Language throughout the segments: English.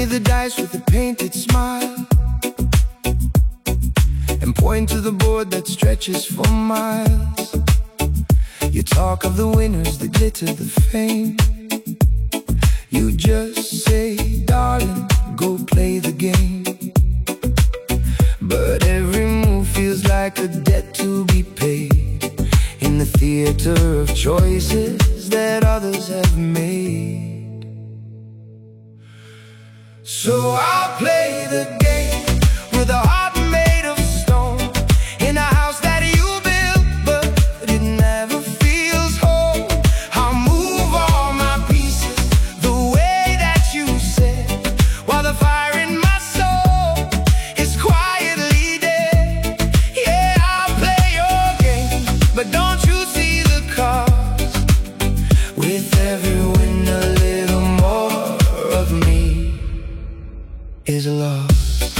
the dice with a painted smile and point to the board that stretches for miles. You talk of the winners, the glitter, the fame. You just say, darling, go play the game. But every move feels like a debt to be paid in the theater of choices that others have made. So I'll play the game with a heart made of stone, in a house that you built, but it never feels home. I'll move all my pieces the way that you said, while the fire in my soul is quietly dead. Yeah, I'll play your game, but don't you see the cost? With every win a little more of me is lost.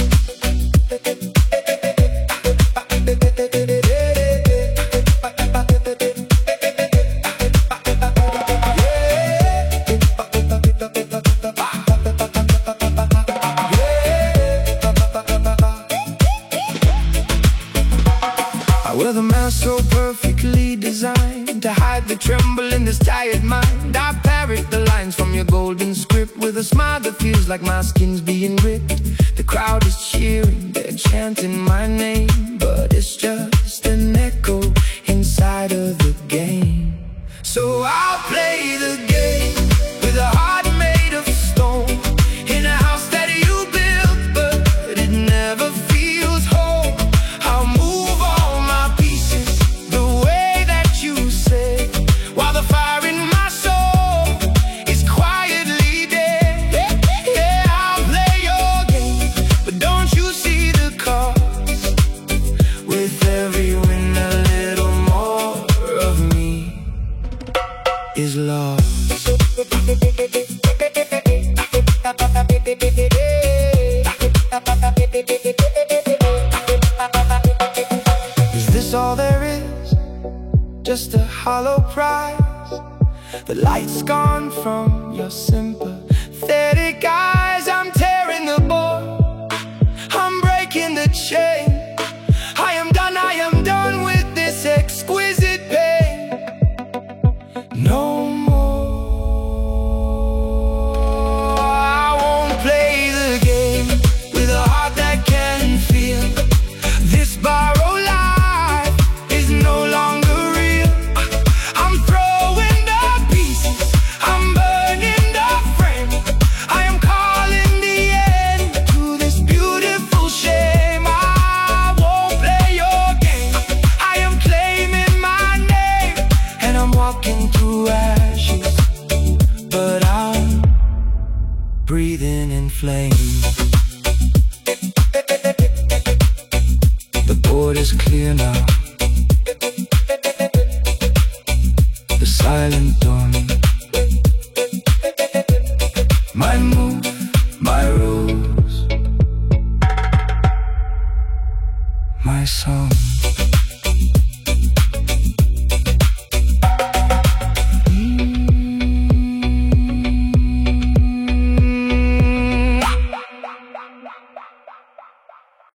I wear the mask so perfectly designed to hide the tremble in this tired mind. I parrot the lines from your golden script with a smile that feels like my skin's being ripped. The crowd is cheering, they're chanting my name, but it's just an echo inside of the game. So I'll play the game with a heart made of stone, in a house that you built, but it never feels home. I'll move all my pieces the way that you said, while the fire in my soul is quietly dead. Yeah, I'll play your game, but don't you see the cost? With every win a little more of me is lost. Is this all there is? Just a hollow prize? The light's gone from your sympathetic eyes. I'm tearing the board, I'm breaking the chain. I am done with this exquisite pain. No more, I won't play the game with a heart that can feel. This borrowed life is no longer real. I'm throwing the pieces, I'm burning the frame. I am calling the end to this beautiful shame. I won't play your game, I am claiming my name, and I'm walking through ashes, but I'm breathing in flames. The board is clear now, the silent dawn. My move, my rules, my song.